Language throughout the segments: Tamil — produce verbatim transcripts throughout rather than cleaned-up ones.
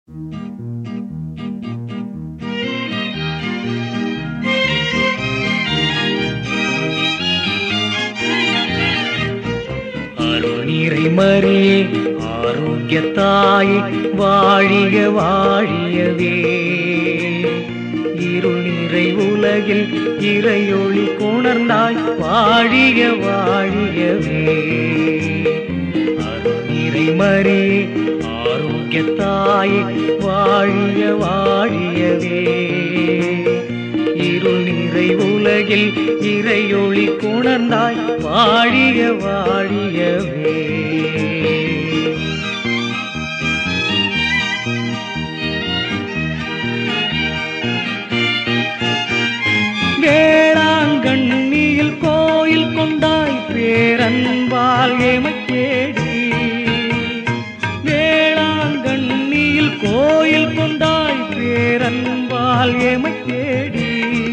அருள்நிறை மரியே ஆரோக்கிய தாயே வாழிய வாழியவே. இருள் நிறை உலகில் இறையொளி கொணர்ந்தாய் வாழிய வாழியவே. அருள்நிறை மரியே ஆரோக்கிய தாயே வாழிய வாழியவே. இருள் நிறை உலகில் இறையொளி கொணர்ந்தாய் வாழிய வாழியவே. வேளாங்கண்ணியில் கோயில் கொண்டாய் பேரன்பால் எமைத் தேடி. வேளாங்கண்ணியில் கோயில் கொண்டாய் பேரன்பால் எமைத் தேடி.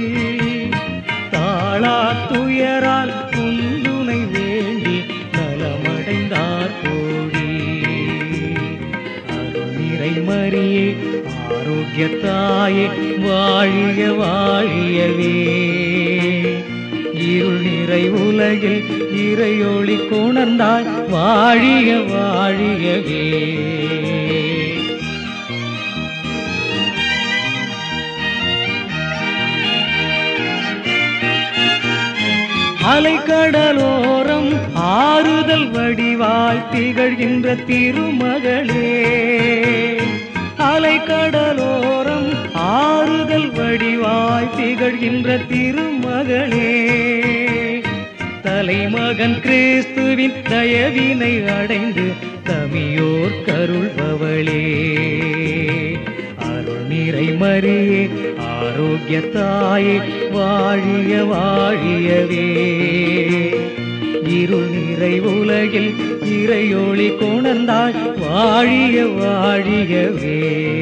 தாளா துயரால் குந்துணை வேண்டி நலமடைந்தார் கோடி. அருள்நிறை மரியே ஆரோக்கிய தாயே வாழிய வாழியவே. இருள் நிறை உலகில் இறையொளி கொணர்ந்தாய் வாழிய வாழியவே. அலைக்கடலோரம் ஆறுதல் வடிவாய் திகழ்கின்ற திருமகளே. அலைக்கடலோரம் ஆறுதல் வடிவாய் திகழ்கின்ற திருமகளே. தலைமகன் கிறிஸ்துவின் தயவினை அடைந்து தமியோர் கருள்பவளே. அருள்நிறை மரியே ஆரோக்கிய தாயே வாழிய வாழியவே. இருள் நிறை உலகில் இறையொளி கொணர்ந்தாய் வாழிய வாழியவே.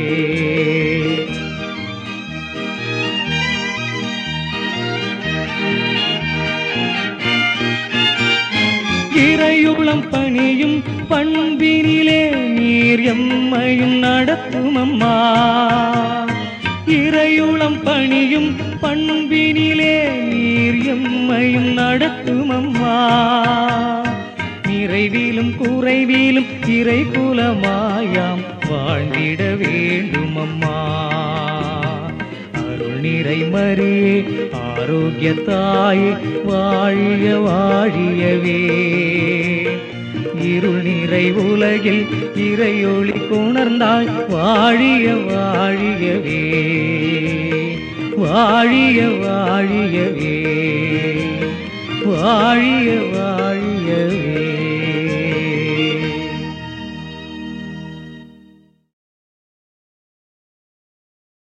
இறையுளம் பணியும் பண்பினிலே நீர் எம்மையும் நடத்தும் அம்மா. இறையுளம் பணியும் பண்பினிலே நீர் எம்மையும் நடத்தும் அம்மா. நிறைவிலும் குறைவிலும் இறை குலமாயாம் வாழ்ந்திட வேண்டும் அம்மா. அருள்நிறை மரியே ஆரோக்கிய தாயே வாழிய வாழியவே. இருள் நிறை உலகில் இறையொளி கொணர்ந்தாய் வாழிய வாழியவே. வாழிய வாழியவே. வாழிய வாழியவே.